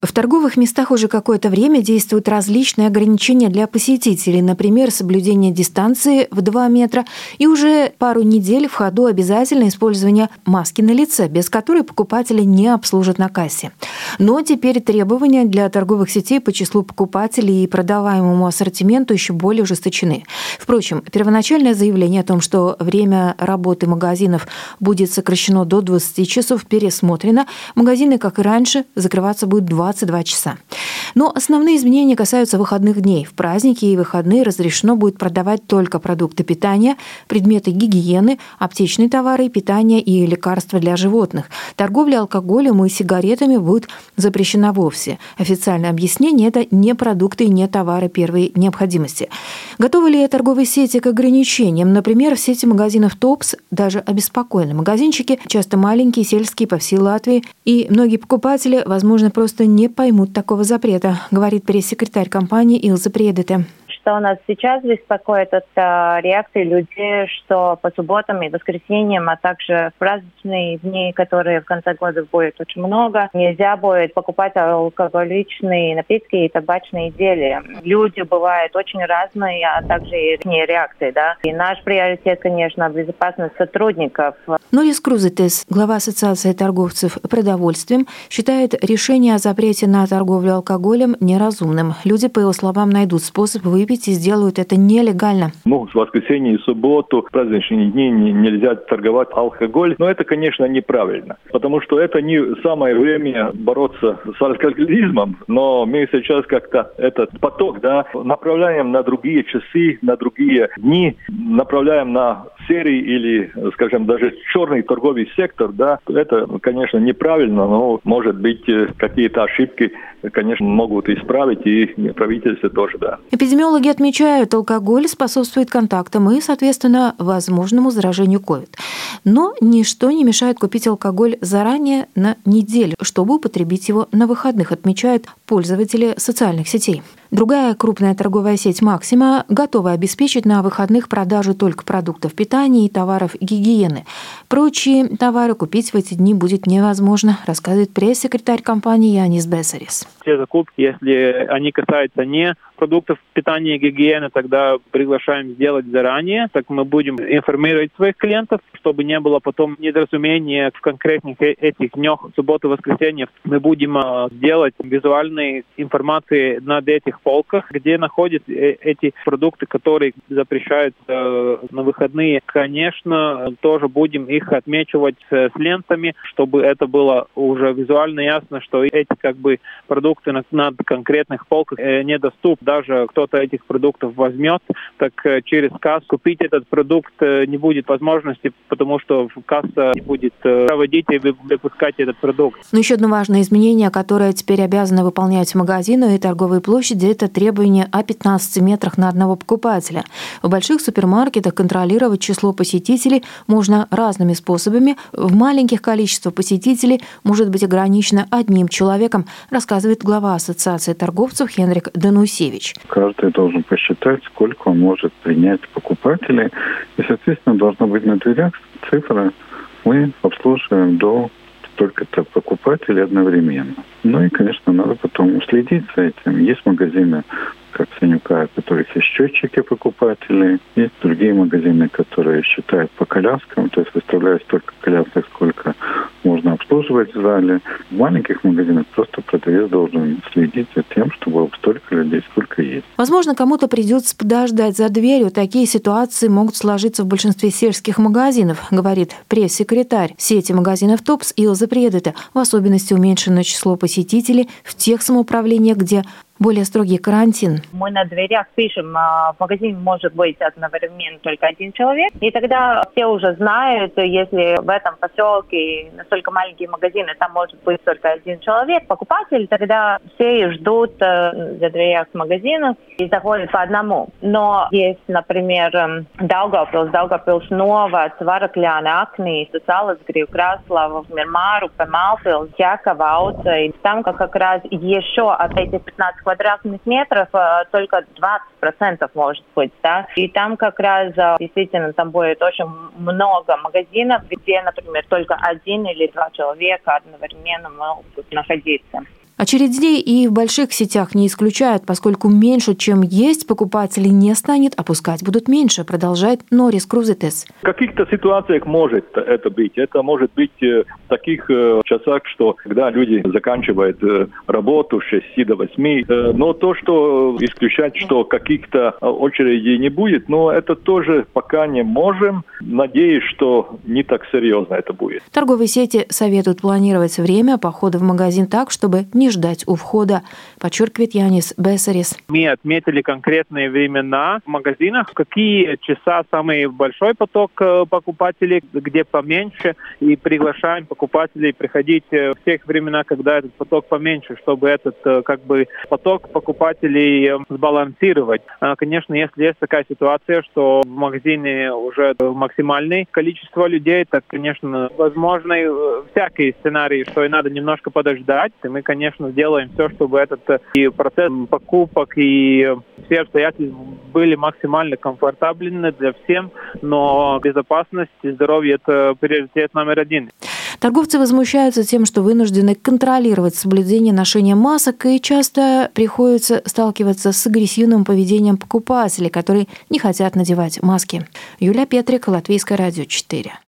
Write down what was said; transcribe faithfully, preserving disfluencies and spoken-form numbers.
В торговых местах уже какое-то время действуют различные ограничения для посетителей, например, соблюдение дистанции в два метра, и уже пару недель в ходу обязательно использование маски на лице, без которой покупателя не обслужат на кассе. Но теперь требования для торговых сетей по числу покупателей и продаваемому ассортименту еще более ужесточены. Впрочем, первоначальное заявление о том, что время работы магазинов будет сокращено до двадцати часов, пересмотрено. Магазины, как и раньше, закрываться будут двадцать два часа. Но основные изменения касаются выходных дней. В праздники и выходные разрешено будет продавать только продукты питания, предметы гигиены, аптечные товары, питание и лекарства для животных. Торговля алкоголем и сигаретами будет запрещена вовсе. Официальное объяснение – это не продукты и не товары первой необходимости. Готовы ли торговые сети к ограничениям? Например, в сети магазинов «Топс» даже обеспокоены. Магазинчики часто маленькие, сельские, по всей Латвии. И многие покупатели, возможно, просто не поймут такого запрета, говорит пресс-секретарь компании Илза Предете. Что нас сейчас беспокоит, это реакции людей, что по субботам и воскресеньям, а также в праздничные дни, которые в конце года будет очень много, нельзя будет покупать алкоголичные напитки и табачные изделия. Люди бывают очень разные, а также и реакции, да. И наш приоритет, конечно, безопасность сотрудников. Норис Крузетес, глава Ассоциации торговцев продовольствием, считает решение о запрете на торговлю алкоголем неразумным. Люди, по его словам, найдут способ выпить и сделают это нелегально. Ну, в воскресенье и субботу, в праздничные дни нельзя торговать алкоголь, но это, конечно, неправильно, потому что это не самое время бороться с алкоголизмом, но мы сейчас как-то этот поток, да, направляем на другие часы, на другие дни, направляем на серии или, скажем, даже черный торговый сектор, да, это, конечно, неправильно, но, может быть, какие-то ошибки, конечно, могут исправить, и правительство тоже, да. Эпидемиологи отмечают, алкоголь способствует контактам и, соответственно, возможному заражению ковид. Но ничто не мешает купить алкоголь заранее на неделю, чтобы употребить его на выходных, отмечают пользователи социальных сетей. Другая крупная торговая сеть «Максима» готова обеспечить на выходных продажу только продуктов питания и товаров гигиены. Прочие товары купить в эти дни будет невозможно, рассказывает пресс-секретарь компании Янис Бесарис. Те закупки, если они касаются не продуктов питания и гигиены, тогда приглашаем сделать заранее. Так мы будем информировать своих клиентов, чтобы не было потом недоразумения в конкретных этих днях, субботу, воскресенье. Мы будем делать визуальные информации над этих полках, где находятся эти продукты, которые запрещаются на выходные. Конечно, тоже будем их отмечивать с лентами, чтобы это было уже визуально ясно, что эти как бы продукты на, на конкретных полках недоступны. Даже кто-то этих продуктов возьмет, так через кассу купить этот продукт не будет возможности, потому что касса не будет проводить и выпускать этот продукт. Но еще одно важное изменение, которое теперь обязаны выполнять магазины и торговые площади, это требование о пятнадцати метрах на одного покупателя. В больших супермаркетах контролировать число посетителей можно разными способами. В маленьких количествах посетителей может быть ограничено одним человеком, рассказывает глава Ассоциации торговцев Хенрик Данусевич. Каждый должен посчитать, сколько он может принять покупателей. И, соответственно, должна быть на дверях цифра. Мы обслуживаем до столько-то покупателей одновременно. Ну и, конечно, надо потом следить за этим. Есть магазины, как Синюка, у которых есть счетчики покупателей. Есть другие магазины, которые считают по коляскам, то есть выставляют столько колясок, сколько можно обслуживать в зале. В маленьких магазинах просто продавец должен следить за тем, чтобы столько людей, сколько есть. Возможно, кому-то придется подождать за дверью. Такие ситуации могут сложиться в большинстве сельских магазинов, говорит пресс-секретарь сети магазинов «Топс» Илза Предете. В особенности уменьшено число посетителей в тех самоуправлениях, где более строгий карантин. Мы на дверях пишем, в магазине может быть одновременно только один человек. И тогда все уже знают, если в этом поселке настолько маленькие магазины, там может быть только один человек, покупатель, тогда все ждут за дверях магазинов и заходят по одному. Но есть, например, Daugavpils, Daugavpils Novads, Varakļāni, Aknīs, Salisgrīva, Краслава, Мирмару, Пемалпилс, Якова, Ауца. И там как раз еще от этих пятнадцати квадратных метров только двадцать процентов может быть, да. И там как раз действительно там будет очень много магазинов, где, например, только один или два человека одновременно могут находиться. Очередей и в больших сетях не исключают, поскольку меньше, чем есть, покупателей не станет, а пускать будут меньше, продолжает Норис Крузетес. В каких-то ситуациях может это быть. Это может быть в таких часах, что когда люди заканчивают работу с шести до восьми. Но то, что исключать, что каких-то очередей не будет, но это тоже пока не можем. Надеюсь, что не так серьезно это будет. Торговые сети советуют планировать время похода в магазин так, чтобы не ждать у входа, подчеркивает Янис Бесарис. Мы отметили конкретные времена в магазинах, какие часа самый большой поток покупателей, где поменьше, и приглашаем покупателей приходить в тех времена, когда этот поток поменьше, чтобы этот как бы поток покупателей сбалансировать. Конечно, если есть такая ситуация, что в магазине уже максимальное количество людей, так, конечно, возможны всякие сценарии, что и надо немножко подождать. И мы, конечно, сделаем все, чтобы этот и процесс покупок, и все обстоятельства были максимально комфортабельны для всех, но безопасность и здоровье – это приоритет номер один. Торговцы возмущаются тем, что вынуждены контролировать соблюдение ношения масок, и часто приходится сталкиваться с агрессивным поведением покупателей, которые не хотят надевать маски. Юлия Петрик, Латвийское радио четыре.